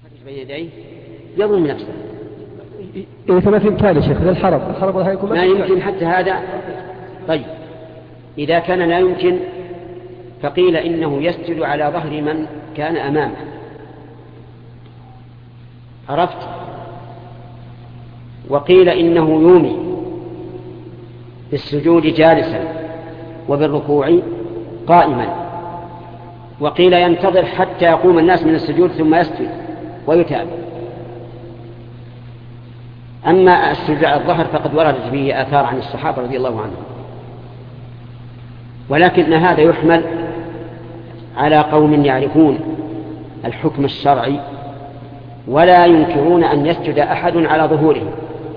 بين يديه يظلم نفسه. إذا ما في إمكان يا شيخ الحرب ما يمكن حتى هذا. طيب إذا كان لا يمكن فقيل إنه يسجد على ظهر من كان أمامه. عرفت؟ وقيل إنه يومي بالسجود جالسا وبالركوع قائما. وقيل ينتظر حتى يقوم الناس من السجود ثم يسجد ويتابع. أما السجود على الظهر فقد وردت به آثار عن الصحابة رضي الله عنهم، ولكن هذا يحمل على قوم يعرفون الحكم الشرعي ولا ينكرون أن يسجد أحد على ظهوره.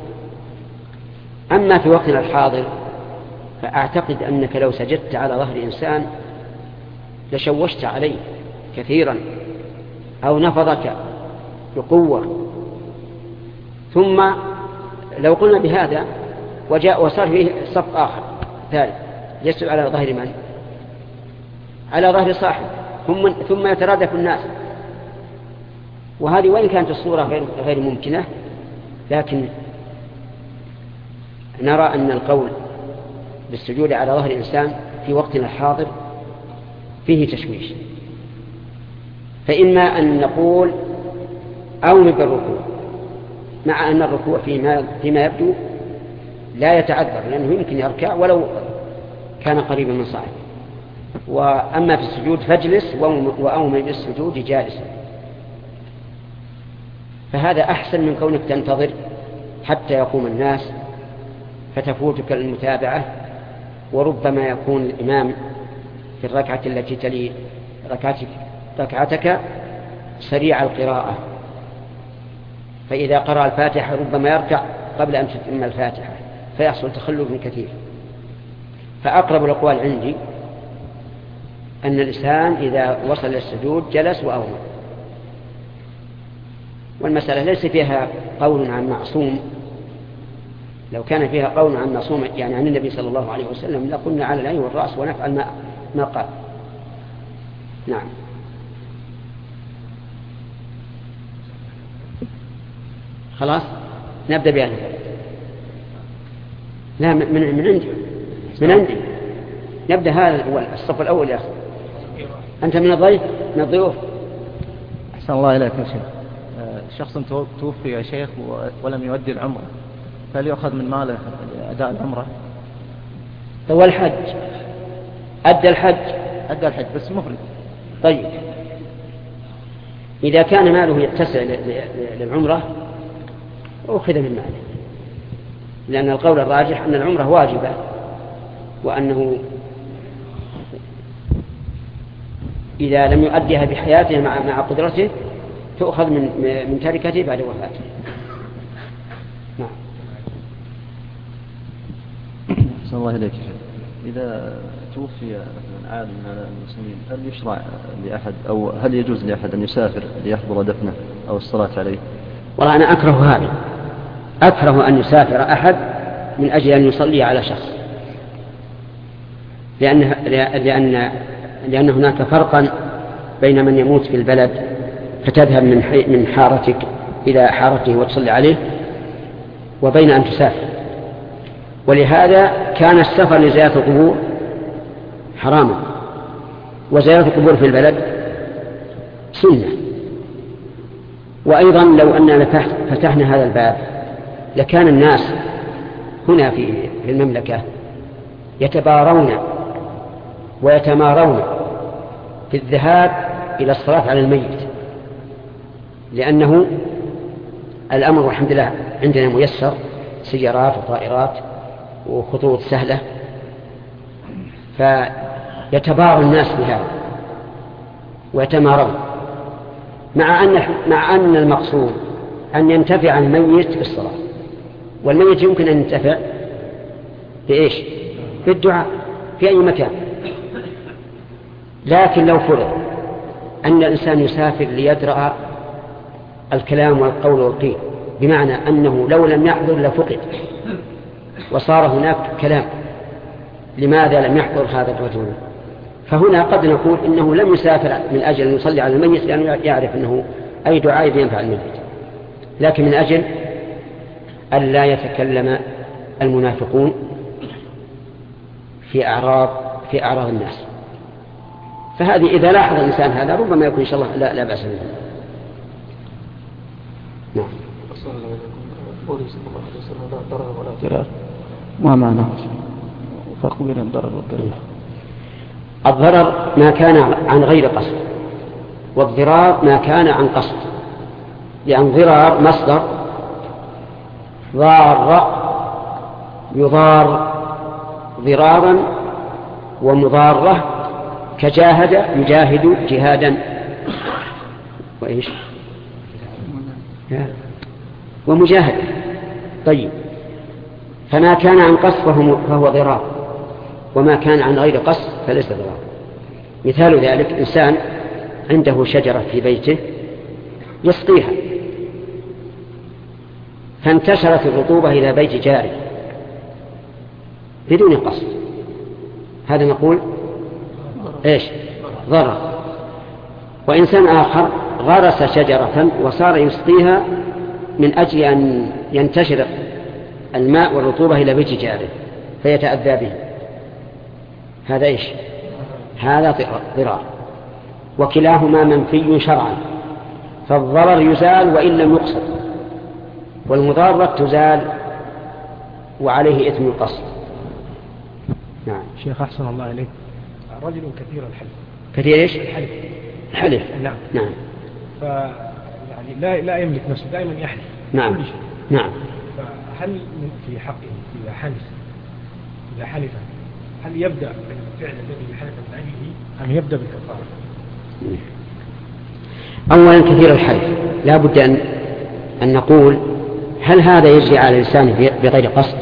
أما في وقتنا الحاضر فأعتقد أنك لو سجدت على ظهر إنسان لشوشت عليه كثيرا أو نفضك بقوة. ثم لو قلنا بهذا وصار فيه صف آخر ثالث يسجد على ظهر من؟ على ظهر صاحب، ثم يترادف الناس. وهذه وإن كانت الصورة غير ممكنة، لكن نرى أن القول بالسجود على ظهر إنسان في وقتنا الحاضر فيه تشويش. فإما أن نقول أومي بالركوع، مع أن الركوع فيما يبدو لا يتعذر لأنه يمكن يركع ولو كان قريبا من صاحبه. وأما في السجود فاجلس وأومي بالسجود جالسا. فهذا أحسن من كونك تنتظر حتى يقوم الناس فتفوتك المتابعة، وربما يكون الإمام في الركعة التي تلي ركعتك سريع القراءة، فإذا قرأ الفاتحة ربما يركع قبل أن تتم الفاتحة فيحصل تخلف كثير. فأقرب الأقوال عندي أن الإنسان إذا وصل للسجود جلس وأومى. والمسألة ليس فيها قول عن معصوم. لو كان فيها قول عن معصوم يعني عن النبي صلى الله عليه وسلم لقلنا على العين والرأس ونفعل ما قال. نعم. خلاص نبدأ بهذا. لا من عندي نبدأ هذا الصف الأول يا أخي. أنت من الضيوف. أحسن الله إليك يا شيخ. شخص توفي يا شيخ ولم يؤدي العمرة، فهل يأخذ من ماله أداء العمرة؟ هو الحج أدى الحج بس مفرد. طيب إذا كان ماله يتسع للعمرة أخذ من ماله، لأن القول الراجح أن العمرة واجبة، وأنه إذا لم يؤديها بحياته مع قدرته تؤخذ من تركته بعد وفاته. نعم. أحسن الله إليك. إذا توفي مثلا عالم من المسلمين هل يشرع لأحد أو هل يجوز لأحد أن يسافر ليحضر دفنه أو الصلاة عليه؟ والله أنا أكره أن يسافر أحد من أجل أن يصلي على شخص، لأن هناك فرقا بين من يموت في البلد فتذهب من حارتك إلى حارته وتصلي عليه، وبين أن تسافر. ولهذا كان السفر لزيارة القبور حراما، وزيارة القبور في البلد سنة. وأيضا لو أننا فتحنا هذا الباب لكان الناس هنا في المملكة يتبارون ويتمارون في الذهاب إلى الصلاة على الميت، لأنه الأمر والحمد لله عندنا ميسر، سيارات وطائرات وخطوط سهلة، فيتبارى الناس بهذا ويتمارون، مع أن المقصود أن ينتفع الميت بالصلاة، والميت يمكن أن ينتفع بإيش؟ بالدعاء في أي مكان. لكن لو فرض أن الإنسان يسافر ليدرأ الكلام والقول والقيل، بمعنى أنه لو لم يحضر لفقد وصار هناك كلام، لماذا لم يحضر هذا الرجل؟ فهنا قد نقول إنه لم يسافر من أجل أن يصلي على الميت، لأنه يعرف أنه أي دعاء ينفع الميت، لكن من أجل ألا يتكلم المنافقون في أعراض الناس. فهذه إذا لاحظ الإنسان هذا ربما يكون إن شاء الله لا بأس به. نعم. ما معنى فرق بين الضرر والضرر؟ الضرر ما كان عن غير قصد، والضرار ما كان عن قصد. لأن ضرار مصدر ضار يضار ضرارا، ومضارة كجاهد يجاهد جهادا، وإيش ومجاهدة. طيب، فما كان عن قصد فهو ضرار، وما كان عن غير قصد فليس ضرار. مثال ذلك إنسان عنده شجرة في بيته يسقيها، فانتشرت الرطوبة إلى بيت جاره بدون قصد، هذا نقول إيش؟ ضرر. وإنسان آخر غرس شجرة وصار يسقيها من أجل أن ينتشر الماء والرطوبة إلى بيت جاره فيتأذى به، هذا إيش؟ هذا ضرار. وكلاهما منفي شرعا، فالضرر يزال وإن لم يقصد، والمضارة تزال وعليه إثم القصد. نعم. شيخ أحسن الله عليك، رجل كثير الحلف. كثير إيش؟ الحلف. نعم. نعم. يعني لا يملك نفسه، دائما يحلف. نعم. نعم. فهل في حقه إذا حلف هل يبدأ بالفعل الذي حلف من أجله أم يبدأ بالكفارة؟ أولا كثير الحلف لا بد أن نقول هل هذا يجري على لسانه بغير قصد؟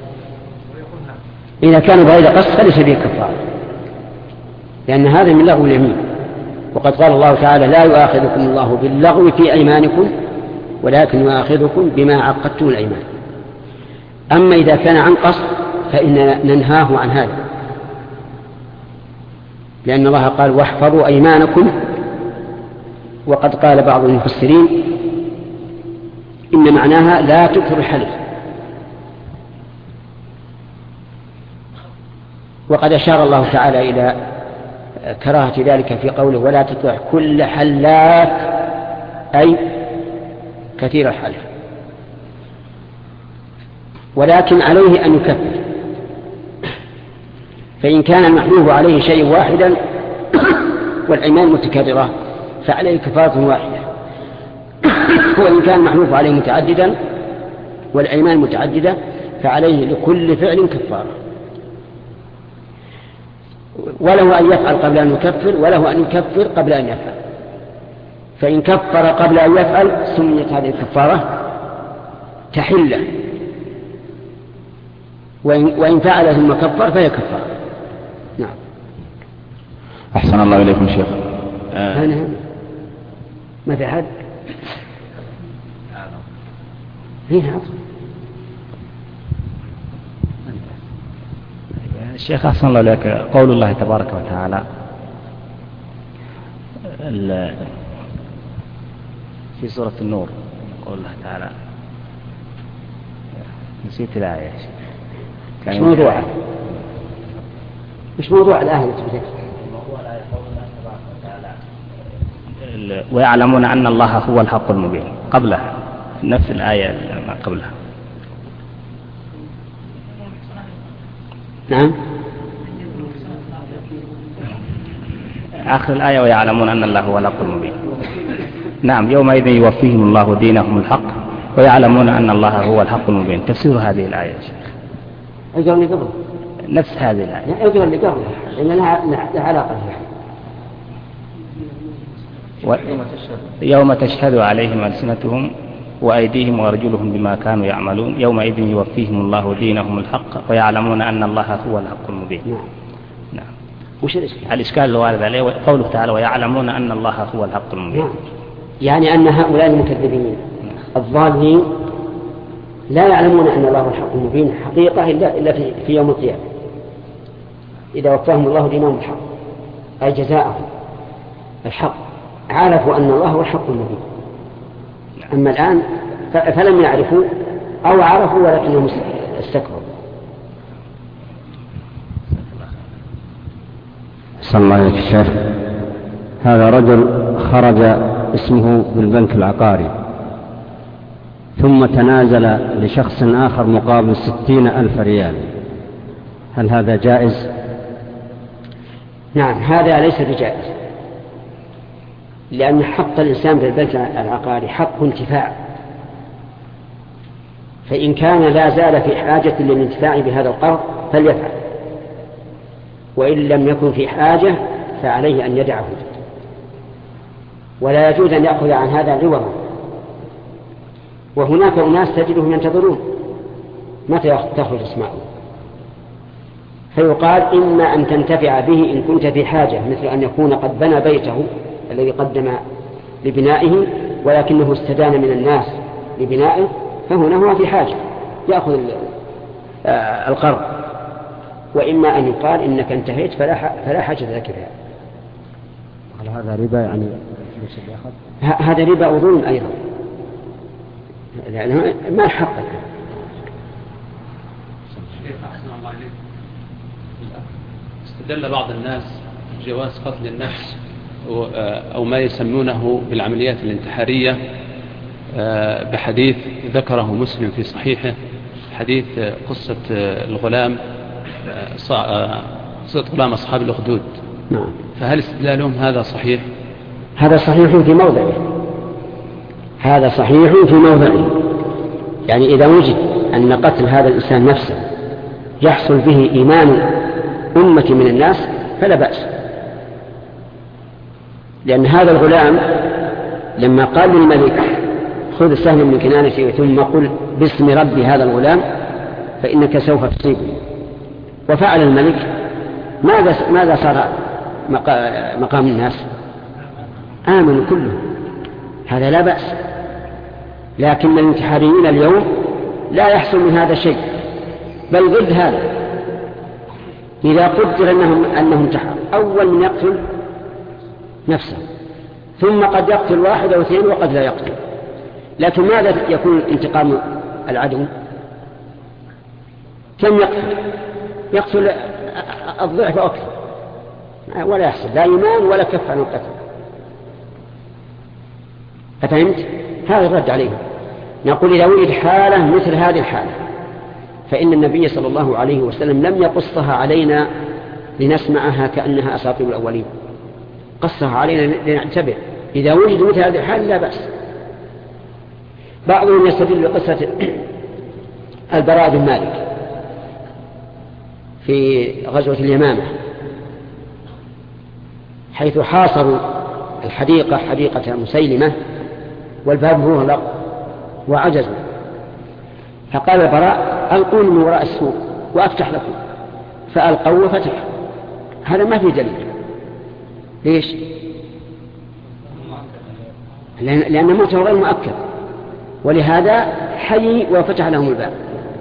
إذا كان بغير قصد فليس به كفارة، لأن هذا من لغو اليمين، وقد قال الله تعالى لا يؤاخذكم الله باللغو في أيمانكم ولكن يؤاخذكم بما عقدتم الأيمان. أما إذا كان عن قصد فإننا ننهاه عن هذا، لأن الله قال واحفظوا أيمانكم، وقد قال بعض المفسرين إن معناها لا تكثر الحلف. وقد أشار الله تعالى إلى كراهة ذلك في قوله ولا تطع كل حلاف، أي كثير الحلف. ولكن عليه أن يكفر، فإن كان المحلوف عليه شيء واحدا والأيمان متكررة فعليه كفارة واحدة، وإن كان المحلوف عليه متعددا والأيمان متعددة فعليه لكل فعل كفارة. وله أن يفعل قبل أن يكفر، وله أن يكفر قبل أن يفعل. فإن كفر قبل أن يفعل سميت هذه الكفارة تحلة، وإن فعل ثم كفر فهي كفارة. نعم. أحسن الله إليكم شيخ. ما في حد؟ هنا الشيخ أحسن الله إليك، قول الله تبارك وتعالى في سورة النور، قول الله تعالى، نسيت الآية. مش موضوع الآية؟ ويعلمون أن الله هو الحق المبين، قبلها نفس الآية ما قبلها. نعم. آخر الآية ويعلمون أن الله هو الحق المبين. نعم، يومئذ يوفيهم الله دينهم الحق ويعلمون أن الله هو الحق المبين. تفسير هذه الآية أجر اللي قبل نفس هذه الآية، أجر اللي قبل لأن لها علاقة يوم تشهد عليهم ألسنتهم وأيديهم وأرجلهم بما كانوا يعملون يومئذ يوفيهم الله دينهم الحق ويعلمون أن الله هو الحق المبين. نعم. وش الإشكال الوارد عليه قوله تعالى ويعلمون أن الله هو الحق المبين. نعم. يعني أن هؤلاء المكذبين الظالمين لا يعلمون أن الله هو الحق المبين حقيقة إلا في يوم القيامة، إذا وفاهم الله دينهم الحق أي جزاءهم الحق، عرفوا أن الله هو الحق المبين. أما الآن فلم يعرفوا أو عرفوا ولكنهم استكبروا. صلى الله عليه وسلم. هذا رجل خرج اسمه بالبنك العقاري ثم تنازل لشخص آخر مقابل 60,000 ريال، هل هذا جائز؟ نعم، هذا ليس بجائز، لأن حق الإنسان بالبنك العقاري حق انتفاع، فإن كان لا زال في حاجة للانتفاع بهذا القرض فليفعل، وإن لم يكن في حاجة فعليه أن يدعه، ولا يجوز أن يأخذ عن هذا عوضا. وهناك أناس تجدهم ينتظرون متى تخرج اسماءه، فيقال إما أن تنتفع به إن كنت في حاجة، مثل أن يكون قد بنى بيته الذي قدم لبنائه ولكنه استدان من الناس لبنائه، فهنا هو في حاجة يأخذ القرض. وإما أن يقال إنك انتهيت فلا حاجة لك بها. هل هذا ربا يعني هذا ربا وظلم أيضا، لأنه ما حقك. استدل بعض الناس جواز قتل النفس أو ما يسمونه بالعمليات الانتحارية بحديث ذكره مسلم في صحيحه، حديث قصة الغلام قصة غلام أصحاب الأخدود. نعم. فهل استدلالهم هذا صحيح؟ هذا صحيح في موضعه، هذا صحيح في موضعه، يعني إذا وجد أن قتل هذا الإنسان نفسه يحصل به إيمان أمة من الناس فلا بأس، لأن هذا الغلام لما قال للملك خذ سهما من كنانتي ثم قل باسم رب هذا الغلام فإنك سوف تصيبني، وفعل الملك، ماذا صار مقام الناس؟ آمنوا كلهم، هذا لا بأس. لكن الانتحاريين اليوم لا يحصل من هذا شيء، بل ضد هذا. إذا قدر أنه انتحر، أول من يقتل نفسه، ثم قد يقتل 1 أو 2 وقد لا يقتل. لكن ماذا يكون انتقام العدو؟ كم يقتل الضعف أكثر، ولا يحصل لا إيمان ولا كف عن القتل. أفهمت؟ هذا الرد عليه. نقول إذا وجد حالة مثل هذه الحالة فإن النبي صلى الله عليه وسلم لم يقصها علينا لنسمعها كأنها أساطير الأولين، قصها علينا لنعتبر. إذا وجد مثل هذه الحالة لا بأس. بعضهم يستدل بقصة البراء بن مالك في غزوة اليمامة، حيث حاصروا الحديقة حديقة مسيلمة والباب مغلق وعجزوا، فقال البراء ألقوني من وراء السور وأفتح لكم، فألقوا وفتح. هذا ما في دليل. ليش؟ لأن موته غير مؤكد، ولهذا حي وفتح لهم الباب.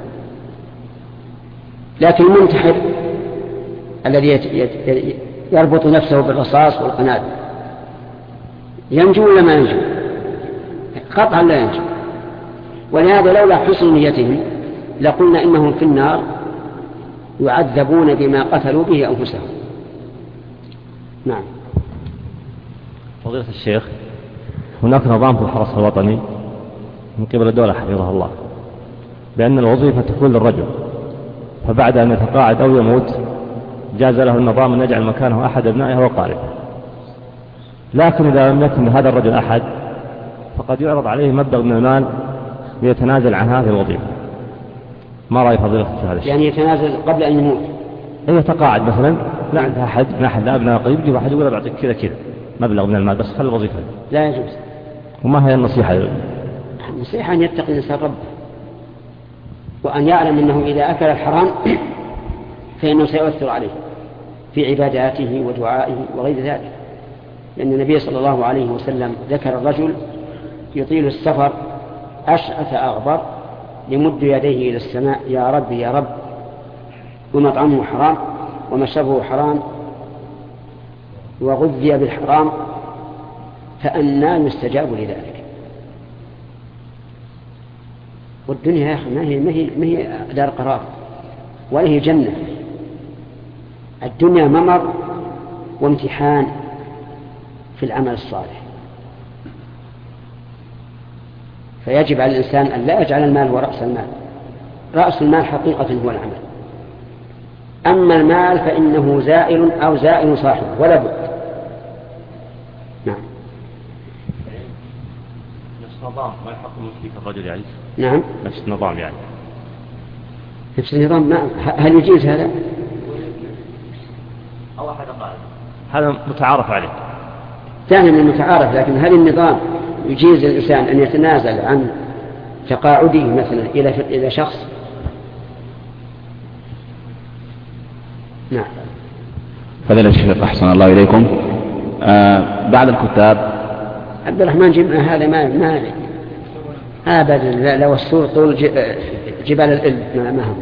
لكن المنتحر الذي يربط نفسه بالرصاص والقنابل ينجو ولا ما ينجو؟ قطعا لا ينجو. ولهذا لولا حسن نيتهم لقلنا إنهم في النار يعذبون بما قتلوا به أنفسهم. نعم. فضيلة الشيخ، هناك نظام في الحرس الوطني من قبل الدولة حفظها الله بأن الوظيفة تكون للرجل، فبعد أن يتقاعد أو يموت جاز له النظام أن يجعل مكانه أحد أبنائه وقاربه. لكن إذا لم يكن هذا الرجل أحد فقد يعرض عليه مبلغ من المال ليتنازل عن هذه الوظيفة. ما رأي فضيلة هذا الشيء؟ يعني يتنازل قبل أن يموت؟ إذا تقاعد مثلا لا عند أحد من أحد أبناء قريب، يجي واحد يقول بعطيك كذا مبلغ من المال بس خلي الوظيفة. لا يجوز. وما هي النصيحة؟ النصيحة أن يتقي الإنسان ربه، وأن يعلم أنه إذا أكل الحرام فإنه سيؤثر عليه في عباداته ودعائه وغير ذلك. لأن النبي صلى الله عليه وسلم ذكر الرجل يطيل السفر أشعث أغبر يمد يديه إلى السماء يا رب يا رب، ومطعمه حرام ومشربه حرام وغذي بالحرام، فأنى يستجاب لذلك. والدنيا يا أخي ما هي دار قرار ولا هي جنة. الدنيا ممر وامتحان في العمل الصالح، فيجب على الإنسان أن لا يجعل المال هو رأس المال. رأس المال حقيقة هو العمل، أما المال فإنه زائل أو زائل صاحبه ولا بد. نعم. نفس النظام ما يحق في الرجل يعني. نعم. نفس النظام يعني. نفس النظام ما هل يجيز هذا؟ أو أحد قال هذا متعارف عليه. ثاني من المتعارف، لكن هل النظام يجيز الإنسان أن يتنازل عن تقاعده مثلا إلى شخص؟ نعم. فضيلة الشيخ أحسن الله إليكم، بعض الكتاب عبد الرحمن هذا ما أبدا لو السور طول جبال الإل ما هو.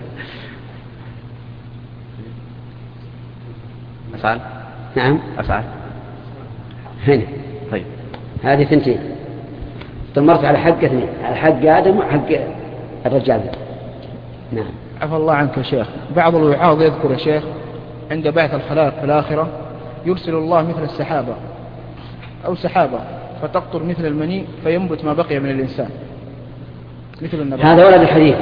أفعل. نعم أفعل. هنا. طيب. هذه ثنتين، استمرت على حق اثنين، على حق آدم وحق الرجال. نعم. عفى الله عنك يا شيخ. بعض الوعاظ يذكر يا شيخ عند بعث الخلائق في الآخرة يرسل الله مثل السحابة أو سحابة فتقطر مثل المني فينبت ما بقي من الإنسان مثل النبات. هذا ورد الحديث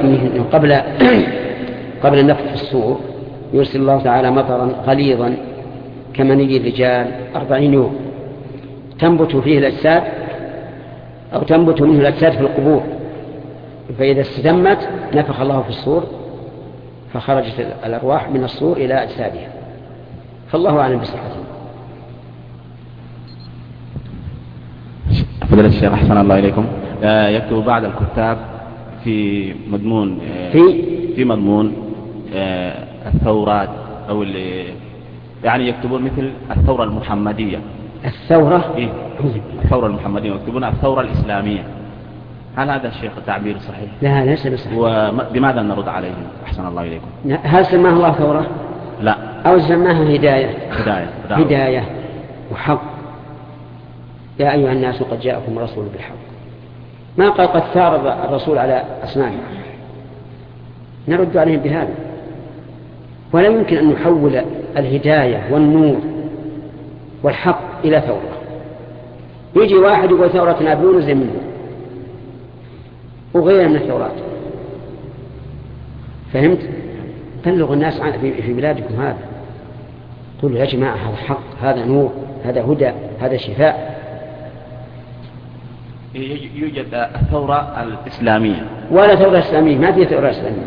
قبل النفخ في الصور يرسل الله تعالى مطرا غليظا كمني الرجال 40 يوم تنبت فيه الأجساد أو تنبت منه الأجساد في القبور، فإذا استدمت نفخ الله في الصور فخرجت الأرواح من الصور إلى أجسادها، فالله أعلم بصحته. فضيلة الشيخ أحسن الله إليكم، يكتب بعض الكتاب في مضمون الثورات أو اللي يعني يكتبون مثل الثورة المحمدية. الثورة؟ إيه؟ الثورة المحمدية، ويكتبون الثورة الإسلامية. هل هذا الشيخ تعبير صحيح؟ لا ليس بصحيح. وبماذا نرد عليه أحسن الله إليكم؟ هل سماه الله ثورة؟ لا. أو سماها هداية وحق. يا أيها الناس قد جاءكم الرسول بالحق. ما قال قد ثار الرسول على أصنامه، نرد عليهم بهذا. ولا يمكن أن نحول الهداية والنور والحق إلى ثورة. يجي واحد يقول ثورة نابليون زي منه وغير من الثورات. فهمت؟ بلغوا الناس في بلادكم هذا، قولوا يا جماعة هذا حق، هذا نور، هذا هدى، هذا شفاء. يوجد الثورة الإسلامية ولا ثورة إسلامية، ما في ثورة إسلامية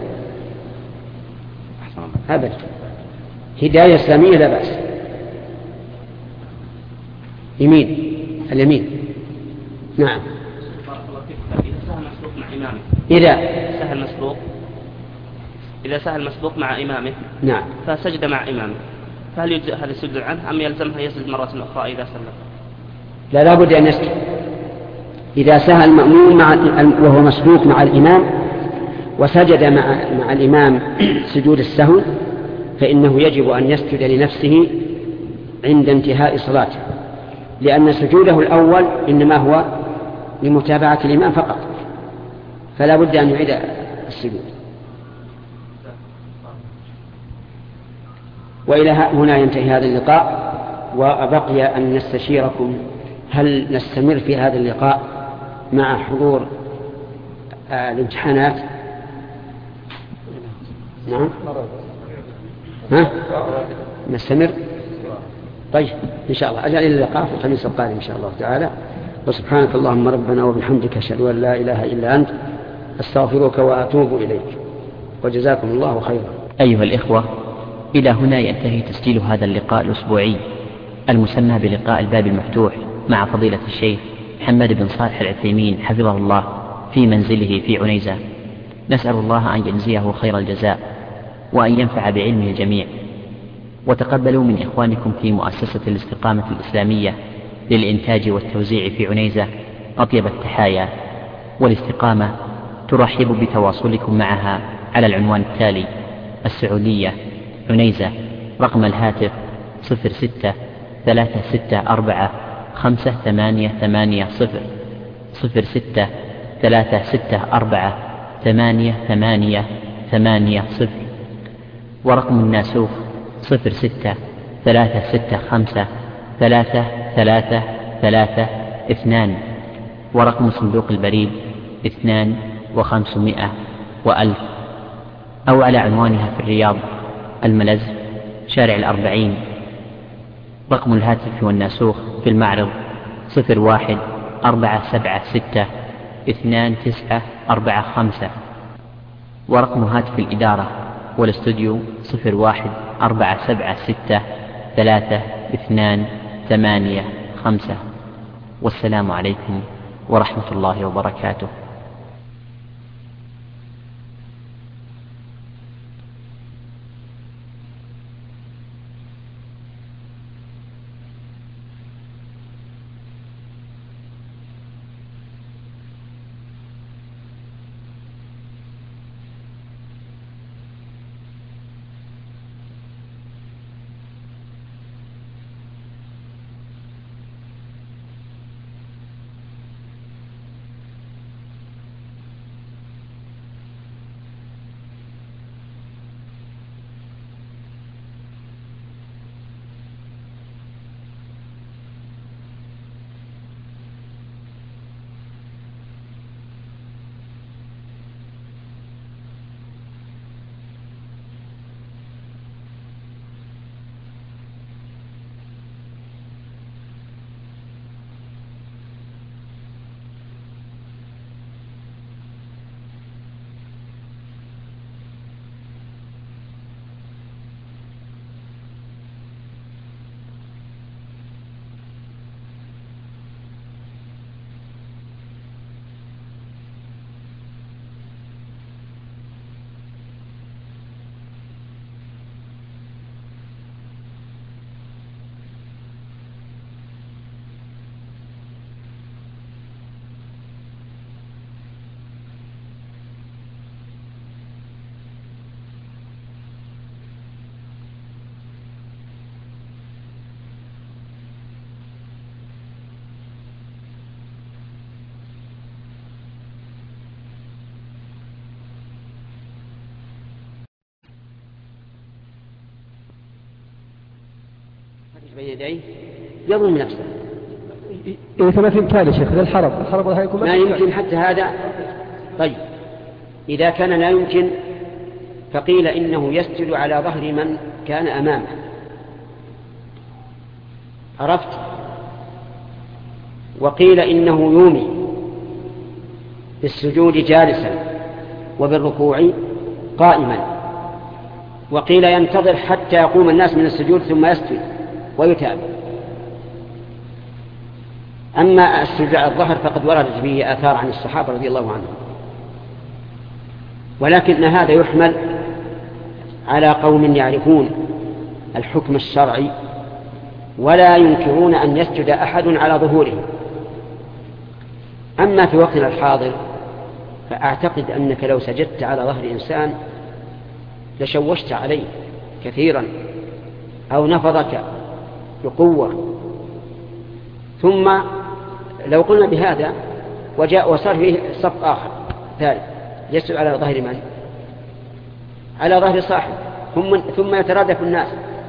أبدا. هداية إسلامية لا بأس. اليمين. نعم. إذا سهل مسبوق مع إمامه نعم فسجد مع إمامه، فهل يجزئ هذا السجود عنه أم يلزمها يسجد مرة أخرى إذا سلم؟ لا بد أن يسجد. إذا سهل المأموم وهو مسبوق مع الإمام وسجد مع الإمام سجود السهو فإنه يجب أن يسجد لنفسه عند انتهاء صلاته، لأن سجوده الأول إنما هو لمتابعة الإمام فقط، فلا بد أن يعيد السجود. وإلى هنا ينتهي هذا اللقاء، وبقي أن نستشيركم هل نستمر في هذا اللقاء مع حضور الامتحانات؟ نعم. نستمر. طيب إن شاء الله أجل إلى اللقاء في الخميس القادم إن شاء الله تعالى. وسبحانك اللهم ربنا وبحمدك أشهد أن لا إله إلا أنت أستغفرك وأتوب إليك، وجزاكم الله خيرا. أيها الإخوة، إلى هنا ينتهي تسجيل هذا اللقاء الأسبوعي المسمى بلقاء الباب المفتوح مع فضيلة الشيخ محمد بن صالح العثيمين حفظه الله في منزله في عنيزة. نسأل الله أن يجزيه خير الجزاء وأن ينفع بعلمه الجميع. وتقبلوا من إخوانكم في مؤسسة الاستقامة الإسلامية للإنتاج والتوزيع في عنيزة أطيب التحايا، والاستقامة ترحب بتواصلكم معها على العنوان التالي: السعودية عنيزة، رقم الهاتف 06-364-5880 06-364 8880. ورقم الناسوخ 06-365-3332. ورقم صندوق البريد 2500 و1000، أو على عنوانها في الرياض الملز شارع 40. رقم الهاتف والناسوخ في المعرض 01-476-2945. ورقم هاتف الإدارة والاستوديو 01-476-3285. والسلام عليكم ورحمة الله وبركاته. بين يديه يظلم نفسه. إذا ما في إمكان يا شيخ الحرب هيكون ما يمكن حتى هذا. طيب إذا كان لا يمكن فقيل إنه يسجد على ظهر من كان أمامه. عرفت؟ وقيل إنه يومي بالسجود جالسا وبالركوع قائما. وقيل ينتظر حتى يقوم الناس من السجود ثم يسجد ويتابع. أما السجود على الظهر فقد وردت به آثار عن الصحابة رضي الله عنهم، ولكن هذا يحمل على قوم يعرفون الحكم الشرعي ولا ينكرون أن يسجد أحد على ظهوره. أما في وقتنا الحاضر فأعتقد أنك لو سجدت على ظهر إنسان لشوشت عليه كثيرا أو نفضك بقوة. ثم لو قلنا بهذا وصار فيه صف آخر ثالث يسجد على ظهر من؟ على ظهر صاحب، ثم يترادف الناس.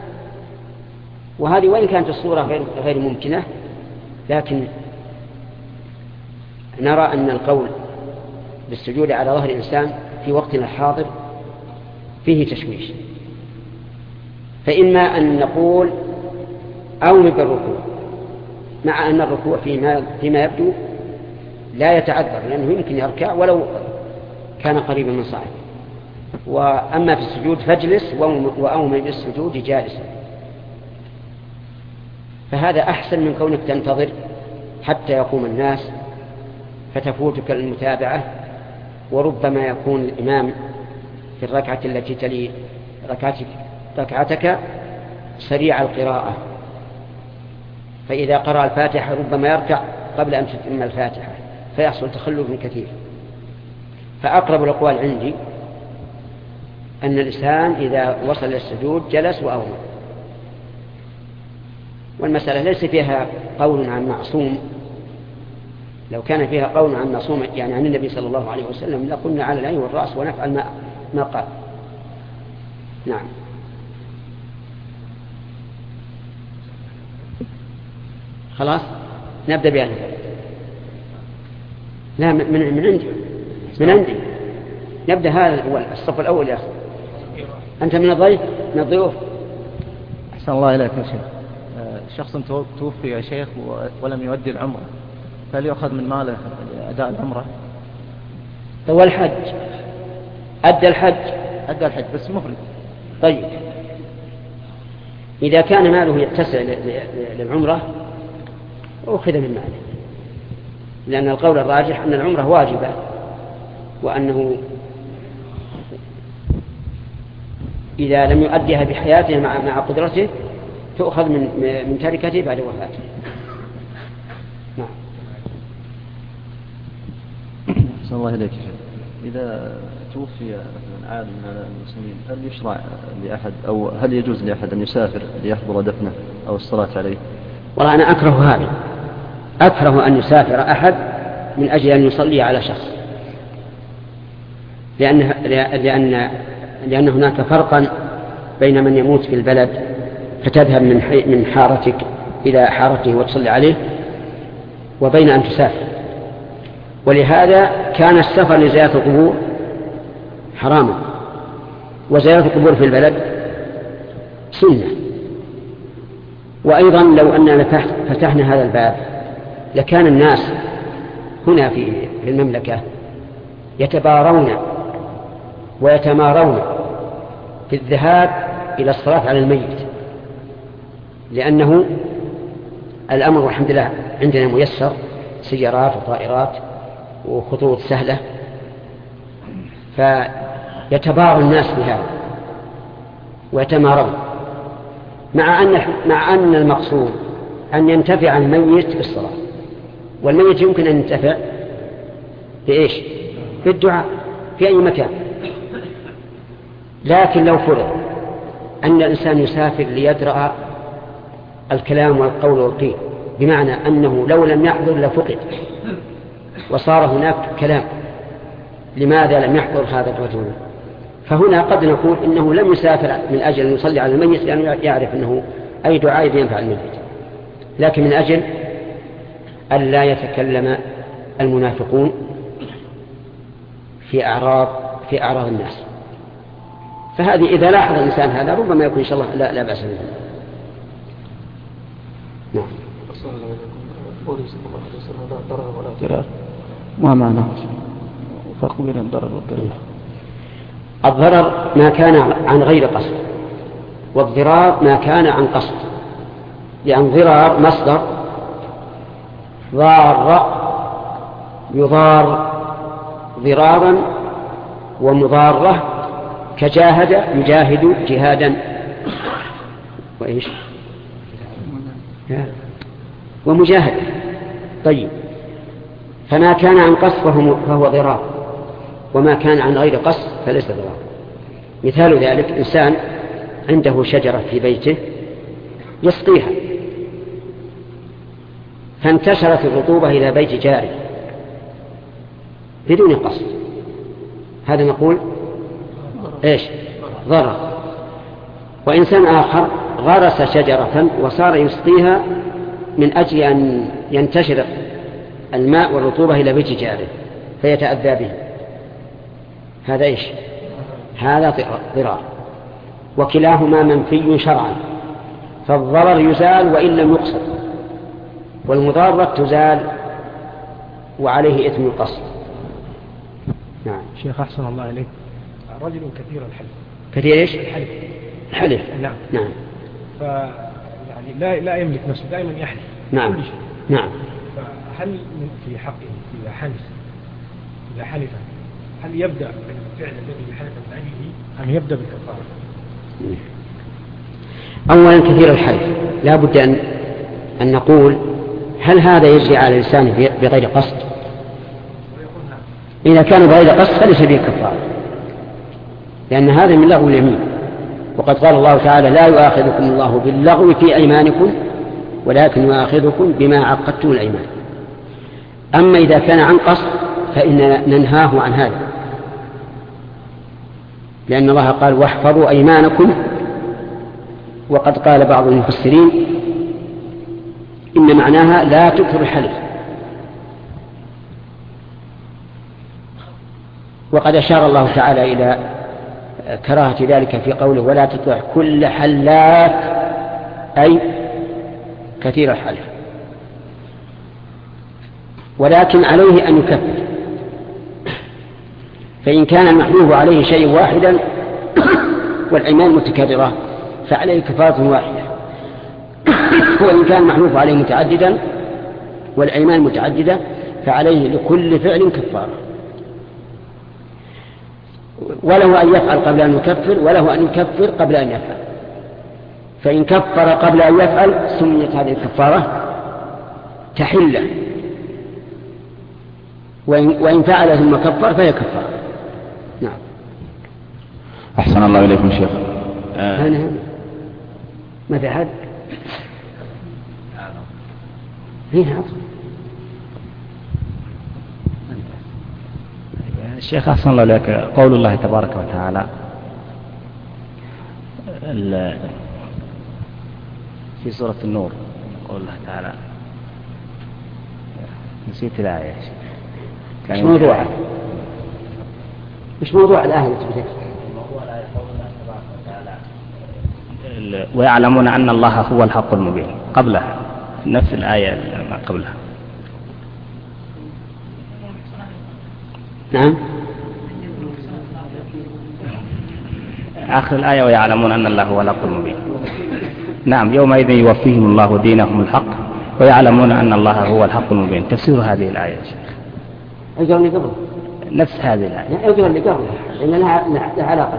وهذه وإن كانت الصورة غير ممكنة، لكن نرى أن القول بالسجود على ظهر إنسان في وقتنا الحاضر فيه تشويش. فإما أن نقول أومي بالركوع، مع أن الركوع فيما يبدو لا يتعذر لأنه يمكن يركع ولو كان قريبا من صاحبه. وأما في السجود فاجلس وأومي بالسجود جالسا. فهذا أحسن من كونك تنتظر حتى يقوم الناس فتفوتك المتابعة، وربما يكون الإمام في الركعة التي تلي ركعتك سريع القراءة، فإذا قرأ الفاتحة ربما يركع قبل أن تتم الفاتحة فيحصل تخلف كثير. فأقرب الأقوال عندي أن الإنسان إذا وصل للسجود جلس وأومى. والمسألة ليس فيها قول عن معصوم لو كان فيها قول عن نصوم يعني عن النبي صلى الله عليه وسلم لقلنا على العين والرأس ونفعل ما قال. نعم. خلاص نبدأ بأهل البلد. لا من عندي نبدأ هذا الصف الأول يا أخي. أنت من الضيف من الضيوف. أحسن الله إليك يا شيخ. شخص توفي يا شيخ ولم يؤدي العمرة، فهل يؤخذ من ماله لأداء العمرة؟ هو الحج أدى الحج بس مفرد. طيب إذا كان ماله يتسع للعمرة أخذ من ماله، لأن القول الراجح أن العمرة واجبة، وأنه إذا لم يؤديها بحياته مع قدرته تؤخذ من تركته بعد وفاته. نعم. أحسن الله إليك. إذا توفي مثلا عالم من المسلمين هل يشرع لأحد أو هل يجوز لأحد أن يسافر ليحضر دفنه أو الصلاة عليه؟ والله أنا أكره هذا، أكره أن يسافر أحد من أجل أن يصلي على شخص، لأن هناك فرقا بين من يموت في البلد فتذهب من حارتك إلى حارته وتصلي عليه، وبين أن تسافر. ولهذا كان السفر لزيارة القبور حراما، وزيارة القبور في البلد سنة. وأيضا لو أننا فتحنا هذا الباب لكان الناس هنا في المملكة يتبارون ويتمارون في الذهاب إلى الصلاة على الميت، لأنه الأمر والحمد لله عندنا ميسر، سيارات وطائرات وخطوط سهلة، فيتبارى الناس بهذا ويتمارون، مع أن المقصود أن ينتفع الميت بالصلاة، والميت يمكن أن ينتفع بإيش؟ بالدعاء في أي مكان. لكن لو فرض أن الإنسان يسافر ليدرأ الكلام والقول والقيل، بمعنى أنه لو لم يحضر لفقد وصار هناك كلام، لماذا لم يحضر هذا الرجل؟ فهنا قد نقول إنه لم يسافر من أجل أن يصلي على الميت، لأنه يعرف أنه أي دعاء ينفع الميت، لكن من أجل أن لا يتكلم المنافقون في أعراض الناس. فهذه إذا لاحظ الإنسان هذا ربما يكون إن شاء الله لا بأس به. نعم. ما معناه فرق بين الضرر والضرر؟ الضرر ما كان عن غير قصد، والضرار ما كان عن قصد. لأن ضرار مصدر ضار يضار ضرارا، ومضارة كجاهد يجاهد جهادا، وإيش ومجاهد. طيب، فما كان عن قصد فهو ضرار، وما كان عن غير قصد فليس ضرار. مثال ذلك إنسان عنده شجرة في بيته يسقيها، فانتشرت الرطوبة إلى بيت جاره بدون قصد، هذا نقول إيش؟ ضرر. وإنسان آخر غرس شجرة وصار يسقيها من أجل أن ينتشر الماء والرطوبة إلى بيت جاره فيتأذى به، هذا إيش؟ هذا ضرار. وكلاهما منفي شرعا، فالضرر يزال وإن لم يقصد، والمضارة تزال وعليه إثم القصد. نعم. شيخ أحسن الله إليك، رجل كثير الحلف. كثير إيش؟ الحلف. نعم. يعني لا يملك نفسه، دائما يحلف. نعم. نعم. فهل في حقه إذا حلف هل يبدأ بالفعل الذي حلف من أجله أم يبدأ بالكفارة؟ أولا كثير الحلف لا بد أن نقول هل هذا يجري على الإنسان بغير قصد؟ إذا كان بغير قصد فليس به كفارة، لأن هذا من لغو اليمين، وقد قال الله تعالى: لا يؤاخذكم الله باللغو في أيمانكم ولكن يؤاخذكم بما عقدتم الأيمان. أما إذا كان عن قصد فإننا ننهاه عن هذا، لأن الله قال واحفظوا أيمانكم، وقد قال بعض المفسرين إن معناها لا تكثر الحلف. وقد أشار الله تعالى إلى كراهة ذلك في قوله ولا تطع كل حلاف، أي كثير الحلف. ولكن عليه أن يكفر، فإن كان المحلوف عليه شيء واحدا والأيمان متكررة فعليه كفارة واحدة، وإن كان المحلوف عليه متعددا والأيمان متعددة فعليه لكل فعل كفارة، وله أن يفعل قبل أن يكفر، وله أن يكفر قبل أن يفعل. فإن كفر قبل أن يفعل سميت هذه الكفارة تحلة، وإن فعل ثم كفر فهي كفارة. نعم. أحسن الله إليكم شيخ. ما في أحد؟ هنا الشيخ أحسن الله إليك، قول الله تبارك وتعالى في سورة النور، قول الله تعالى، نسيت الآية. مش موضوع الآية؟ ويعلمون أن الله هو الحق المبين، قبلها نفس الآية ما قبلها. نعم. آخر الآية ويعلمون أن الله هو الحق المبين. نعم، يومئذ يوفيهم الله دينهم الحق ويعلمون أن الله هو الحق المبين. تفسير هذه الآية يا شيخ. اقرأ اللي قبل. نفس هذه الآية. اقرأ اللي قبل لأن لها علاقة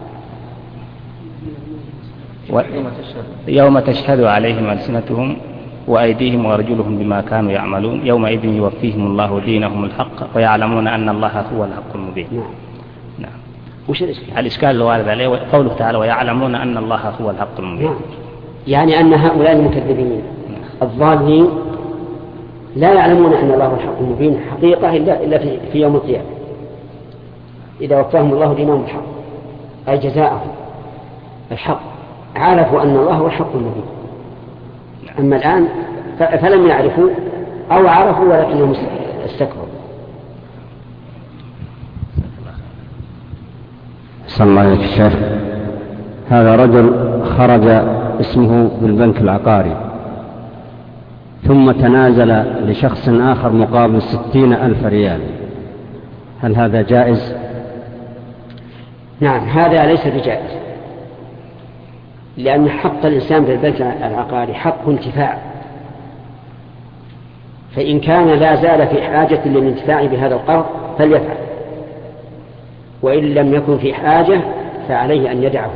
يوم تشهد عليهم ألسنتهم وأيديهم وأرجلهم بما كانوا يعملون يومئذ يوفيهم الله دينهم الحق ويعلمون أن الله هو الحق المبين. نعم. وش الإشكال الوارد عليه قوله تعالى ويعلمون أن الله هو الحق المبين. نعم. يعني أن هؤلاء المكذبين الظالمين لا يعلمون أن الله هو الحق المبين حقيقة إلا في يوم القيامة، إذا وفاهم الله دينهم الحق أي جزاءهم الحق، عرفوا أن الله هو الحق المبين. أما الآن فلم يعرفوا أو عرفوا ولكنهم استكبروا. صلى الله عليه وسلم. هذا رجل خرج اسمه بالبنك العقاري ثم تنازل لشخص آخر مقابل 60,000 ريال، هل هذا جائز؟ نعم، هذا ليس بجائز، لأن حق الإنسان بالبنك العقاري حق انتفاع، فإن كان لا زال في حاجة للانتفاع بهذا القرض فليفعل، وإن لم يكن في حاجة فعليه أن يدعه،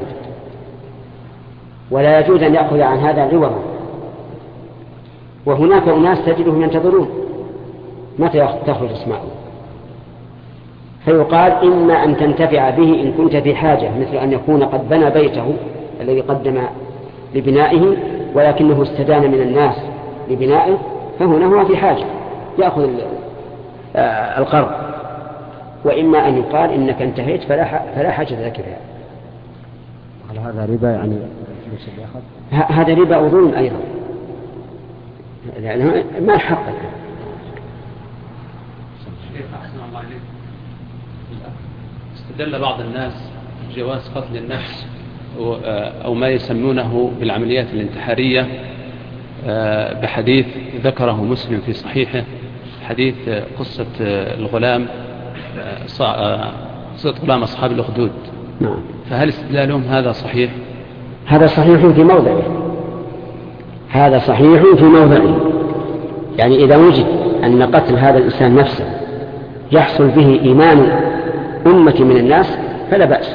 ولا يجوز أن يأخذ عن هذا عوضا. وهناك أناس تجدهم ينتظرون متى تخرج اسمعه، فيقال إما أن تنتفع به إن كنت في حاجة، مثل أن يكون قد بنى بيته الذي قدم لبنائه ولكنه استدان من الناس لبنائه، فهنا هو في حاجة يأخذ القرض. وإما أن يقال إنك انتهيت فلا حاجة لك بها. هل هذا ربا يعني؟ هذا ربا وظلم أيضا، لأنه ما حقك. استدل بعض الناس بجواز قتل النفس أو ما يسمونه بالعمليات الانتحارية بحديث ذكره مسلم في صحيحه، حديث قصة الغلام قصة غلام أصحاب الأخدود. نعم. فهل استدلالهم هذا صحيح؟ هذا صحيح في موضعه، هذا صحيح في موضعه. يعني إذا وجد أن قتل هذا الإنسان نفسه يحصل به إيمان أمة من الناس فلا بأس،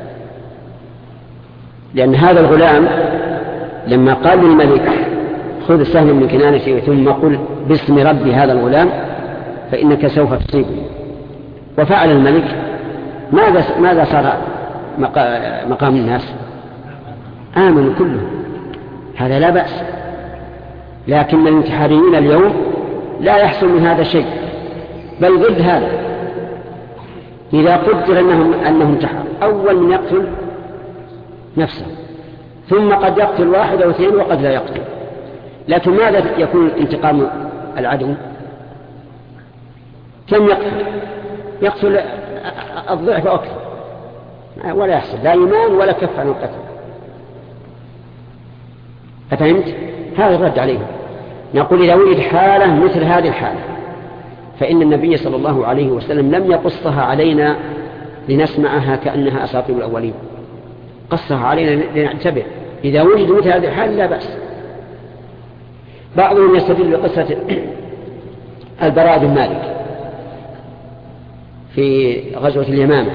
لأن هذا الغلام لما قال للملك خذ سهم من كنانتي ثم قل باسم ربي هذا الغلام فإنك سوف تصيبني، وفعل الملك، ماذا صار مقام الناس؟ آمنوا كلهم، هذا لا بأس. لكن الانتحاريين اليوم لا يحصل من هذا شيء، بل ضد هذا. إذا قدر أنه انتحر أول من يقتل نفسه، ثم قد يقتل واحد أو اثنين وقد لا يقتل، لكن ماذا يكون انتقام العدو؟ كم يقتل الضعف أكثر ولا يحصل لا إيمان ولا كف عن القتل. أفهمت؟ هذا الرد عليه. نقول إذا وجد حالة مثل هذه الحالة فإن النبي صلى الله عليه وسلم لم يقصها علينا لنسمعها كأنها أساطير الأولين، قصها علينا لنعتبر. إذا وجد مثل هذه الحالة لا بأس. بعضهم يستدل بقصة البراء بن مالك في غزوة اليمامة،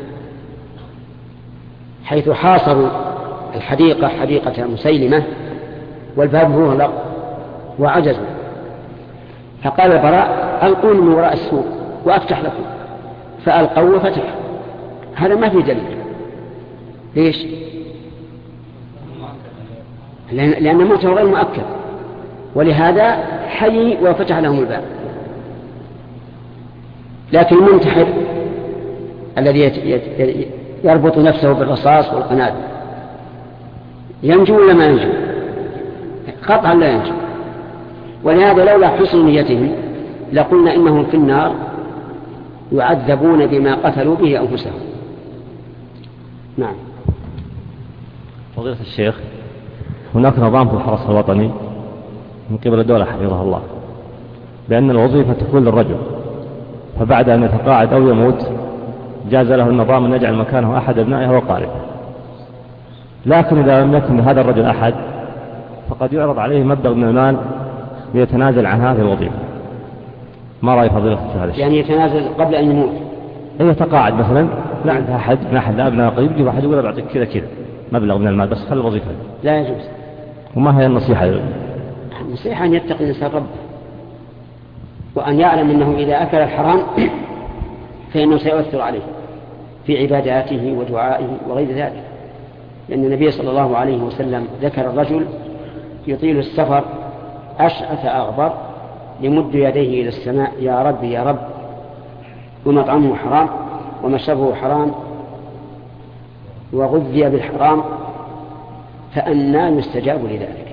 حيث حاصروا الحديقة حديقة مسيلمة والباب مغلق وعجزوا، فقال البراء ألقوني من وراء السور وأفتح لكم، فألقوا وفتح. هذا ما في دليل. ليش؟ لأن موته غير مؤكد، ولهذا حي وفتح لهم الباب. لكن المنتحر الذي يربط نفسه بالرصاص والقنابل ينجو ولا ما ينجو؟ قطعا لا ينجو. ولهذا لولا حسن نيتهم لقلنا إنهم في النار يعذبون بما قتلوا به أنفسهم. نعم. فضيلة الشيخ، هناك نظام في الحرس الوطني من قبل الدولة حفظها الله بأن الوظيفة تكون للرجل، فبعد أن يتقاعد أو يموت جاز له النظام أن يجعل مكانه أحد أبنائه وقاربه، لكن إذا لم يكن هذا الرجل أحد فقد يعرض عليه مبلغ من المال ليتنازل عن هذه الوظيفة. ما رأي فضيلة هذا الشيء؟ يعني يتنازل قبل أن يموت؟ يتقاعد مثلا، لا عند أحد من أحد أبناء قريب، يجي واحد يقول بعطيك كذا مبلغ من المال بس خلي الوظيفة. لا يجوز. وما هي النصيحة؟ النصيحة أن يتقي الإنسان ربه، وأن يعلم أنه إذا أكل الحرام فإنه سيؤثر عليه في عباداته ودعائه وغير ذلك. لأن النبي صلى الله عليه وسلم ذكر الرجل يطيل السفر أشعث أغبر يمد يديه إلى السماء يا رب يا رب، ومطعمه حرام ومشربه حرام وغذي بالحرام، فأنى يستجاب لذلك.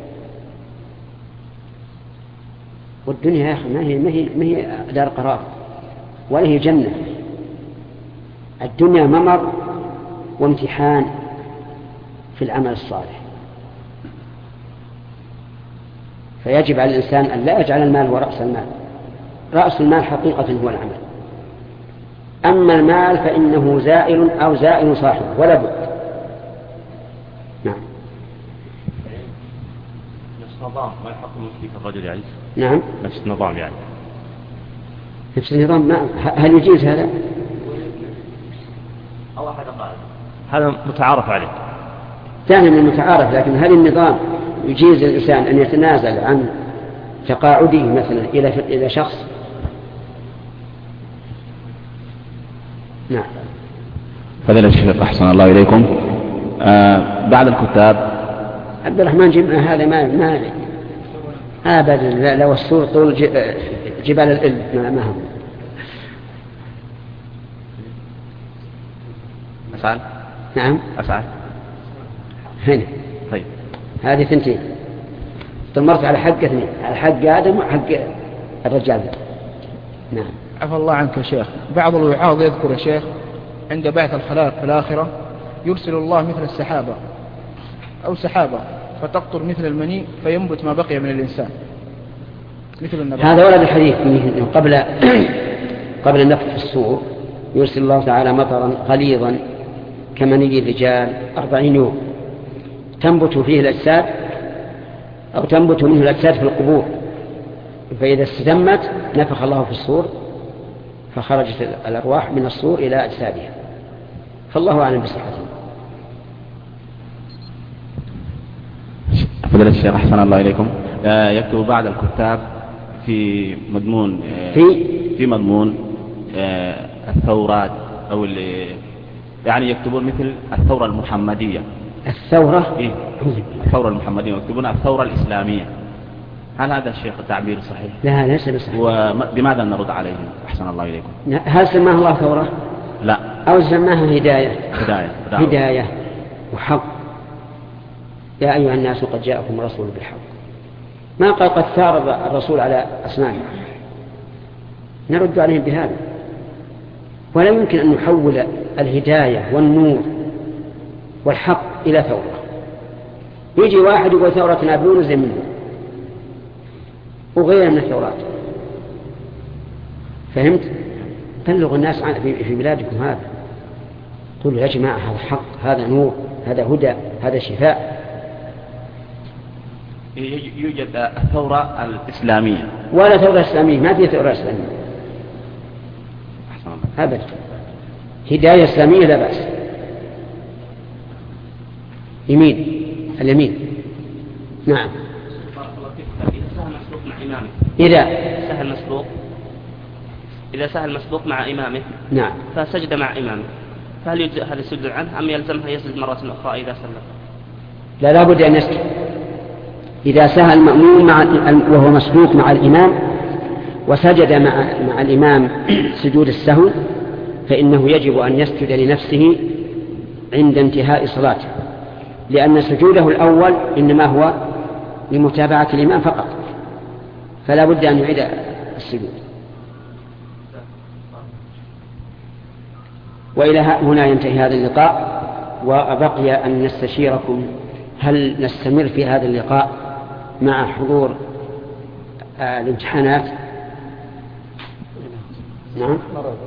والدنيا يا أخي ما هي دار قرار ولا هي جنة. الدنيا ممر وامتحان في العمل الصالح، فيجب على الإنسان أن لا يجعل المال هو رأس المال. رأس المال حقيقة هو العمل، أما المال فإنه زائل أو زائل صاحبه ولا بد. نعم. نفس النظام ما يحق المفتي الرجل يعيش. نعم. نفس النظام يعني. نفس النظام. هل يجيز هذا؟ أو أحد قال هذا متعارف عليه. ثاني من المتعارف، لكن هل النظام يجيز الإنسان أن يتنازل عن تقاعده مثلا إلى شخص؟ نعم. فضيلة الشيخ أحسن الله إليكم، بعد الكتاب عبد الرحمن هذا ما أبدا لو السور طول جبال الإلب ما هم. أسأل؟ نعم أسأل هنا. طيب هذه ثنتين استمرت على حق اثنين، على حق آدم وحق الرجال. نعم. عفى الله عنك يا شيخ، بعض الوعاظ يذكر يا شيخ عند بعث الخلائق في الآخرة يرسل الله مثل السحابة أو سحابة فتقطر مثل المني فينبت ما بقي من الإنسان مثل النبات. هذا ورد الحديث قبل النفخ في الصور يرسل الله تعالى مطرا غليظا كمني الرجال 40 يوم تنبت فيه الأجساد أو تنبت منه الأجساد في القبور، فإذا استتمت نفخ الله في الصور فخرجت الأرواح من الصور إلى أجسادها، فالله أعلم بصحته. فضيلة الشيخ أحسن الله إليكم، يكتب بعض الكتاب في مضمون الثورات أو يعني يكتبون مثل الثورة المحمدية. الثورة؟ إيه؟ الثورة المحمدية، يكتبون الثورة الإسلامية. هل هذا الشيخ تعبير صحيح؟ لا ليس بصحيح. وبماذا نرد عليه؟ أحسن الله إليكم. هل سماه الله ثورة؟ لا. أو سماها هداية؟ هداية وحق. يا أيها الناس قد جاءكم رسول بالحق. ما قال قد ثار الرسول على أصنامه، نرد عليهم بهذا. ولا يمكن أن نحول الهداية والنور والحق إلى ثورة. يجي واحد يقول ثورة نابليون زي منه وغيرها من الثورات. فهمت؟ بلغ الناس في بلادكم هذا، قولوا يا جماعة هذا حق، هذا نور، هذا هدى، هذا شفاء. يوجد الثورة الإسلامية ولا ثورة إسلامية، ما في ثورة إسلامية أبدا. هداية إسلامية لا بأس. يمين اليمين. نعم. إذا سهل مسبوق مع إمامه نعم فسجد مع إمامه، فهل يجزئ هذا السجود عنه أم يلزمه يسجد مرة أخرى إذا سلم؟ لا بد أن يسجد. إذا سهل المأموم وهو مسبوق مع الإمام وسجد مع الإمام سجود السهو، فإنه يجب أن يسجد لنفسه عند انتهاء صلاته، لأن سجوده الأول إنما هو لمتابعة الإمام فقط، فلا بد أن يعيد السجود. وإلى هنا ينتهي هذا اللقاء، وبقي أن نستشيركم هل نستمر في هذا اللقاء مع حضور الامتحانات؟ نعم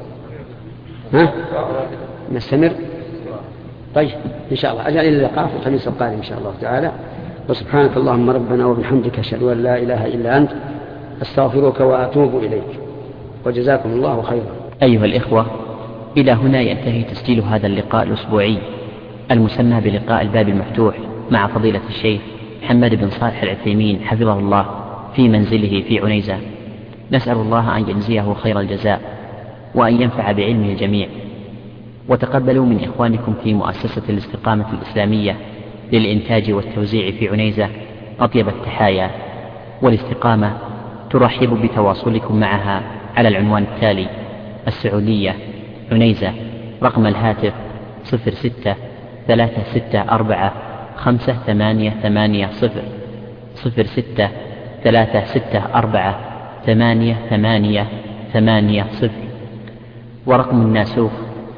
نستمر. طيب إن شاء الله أجعل اللقاء في الخميس القادم إن شاء الله تعالى. وسبحانك اللهم ربنا وبحمدك أشهد أن لا إله إلا أنت أستغفرك وأتوب إليك، وجزاكم الله خيرا. أيها الإخوة، إلى هنا ينتهي تسجيل هذا اللقاء الأسبوعي المسمى بلقاء الباب المفتوح مع فضيلة الشيخ محمد بن صالح العثيمين حفظه الله في منزله في عنيزة. نسأل الله أن يجزيه خير الجزاء وأن ينفع بعلمه الجميع. وتقبلوا من إخوانكم في مؤسسة الاستقامة الإسلامية للإنتاج والتوزيع في عنيزة أطيب التحايا. والاستقامة ترحب بتواصلكم معها على العنوان التالي: السعودية عنيزة، رقم الهاتف 06-364-5880 06-364-5880. ورقم الناسوخ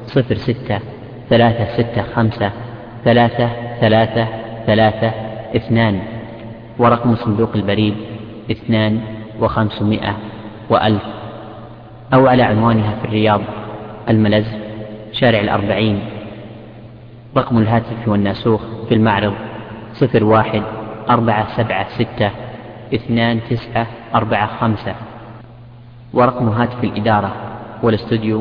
06-365-3332. ورقم صندوق البريد 2500 و1000. أو على عنوانها في الرياض الملز شارع 40. رقم الهاتف والناسوخ في المعرض 01-476-2945. ورقم هاتف الإدارة والاستوديو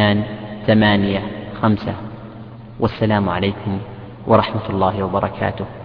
01-476-3285. والسلام عليكم ورحمة الله وبركاته.